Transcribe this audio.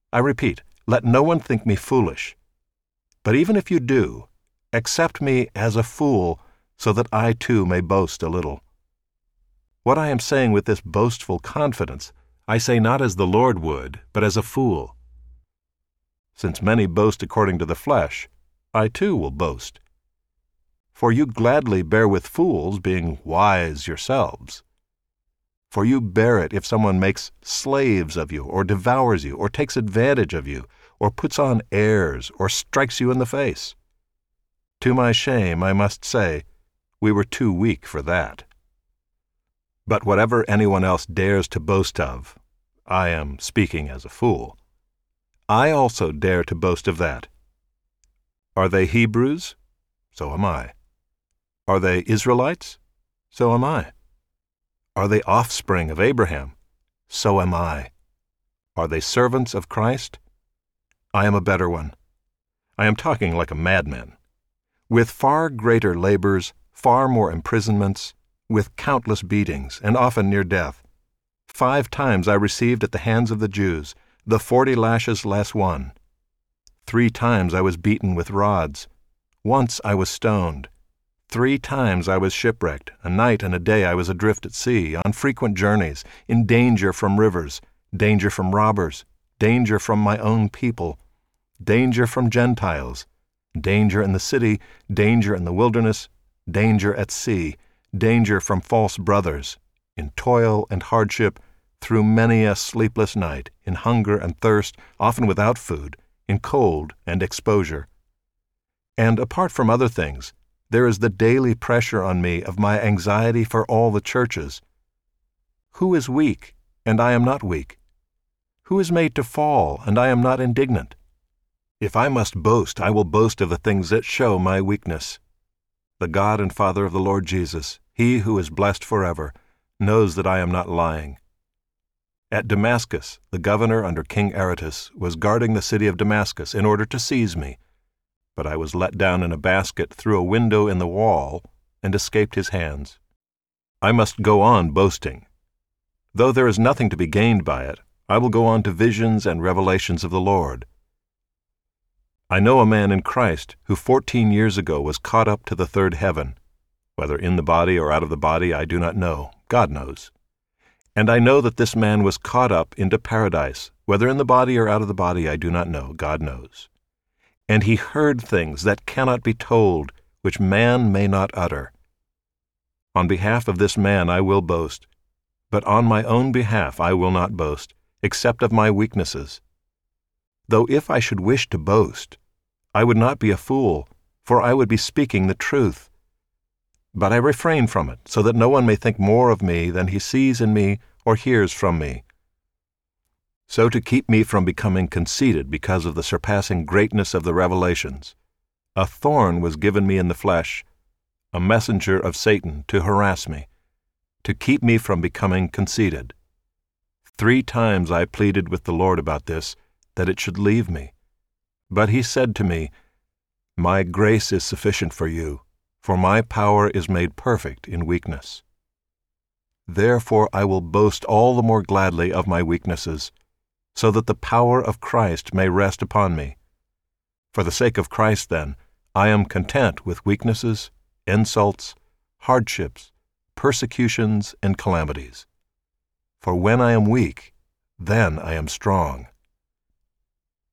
I repeat, let no one think me foolish. But even if you do, accept me as a fool, so that I too may boast a little. What I am saying with this boastful confidence, I say not as the Lord would, but as a fool. Since many boast according to the flesh, I too will boast. For you gladly bear with fools, being wise yourselves. For you bear it if someone makes slaves of you, or devours you, or takes advantage of you, or puts on airs, or strikes you in the face. To my shame, I must say, we were too weak for that. But whatever anyone else dares to boast of, I am speaking as a fool. I also dare to boast of that. Are they Hebrews? So am I. Are they Israelites? So am I. Are they offspring of Abraham? So am I. Are they servants of Christ? I am a better one. I am talking like a madman. With far greater labors, far more imprisonments, with countless beatings, and often near death. 5 times I received at the hands of the Jews the 40 lashes less one. 3 times I was beaten with rods. Once I was stoned. 3 times I was shipwrecked. A night and a day I was adrift at sea, on frequent journeys, in danger from rivers, danger from robbers, danger from my own people, danger from Gentiles, danger in the city, danger in the wilderness, danger at sea, danger from false brothers, in toil and hardship, through many a sleepless night, in hunger and thirst, often without food, in cold and exposure. And apart from other things, there is the daily pressure on me of my anxiety for all the churches. Who is weak, and I am not weak? Who is made to fall, and I am not indignant? If I must boast, I will boast of the things that show my weakness. The God and Father of the Lord Jesus, He who is blessed forever, knows that I am not lying. At Damascus, the governor under King Aretas was guarding the city of Damascus in order to seize me, but I was let down in a basket through a window in the wall and escaped his hands. I must go on boasting. Though there is nothing to be gained by it, I will go on to visions and revelations of the Lord. I know a man in Christ who 14 years ago was caught up to the 3rd heaven. Whether in the body or out of the body, I do not know. God knows. And I know that this man was caught up into paradise. Whether in the body or out of the body, I do not know. God knows. And he heard things that cannot be told, which man may not utter. On behalf of this man I will boast, but on my own behalf I will not boast, except of my weaknesses. Though if I should wish to boast, I would not be a fool, for I would be speaking the truth. But I refrain from it, so that no one may think more of me than he sees in me or hears from me. So to keep me from becoming conceited because of the surpassing greatness of the revelations, a thorn was given me in the flesh, a messenger of Satan to harass me, to keep me from becoming conceited. 3 times I pleaded with the Lord about this, that it should leave me. But he said to me, "My grace is sufficient for you, for my power is made perfect in weakness." Therefore I will boast all the more gladly of my weaknesses, so that the power of Christ may rest upon me. For the sake of Christ, then, I am content with weaknesses, insults, hardships, persecutions, and calamities. For when I am weak, then I am strong.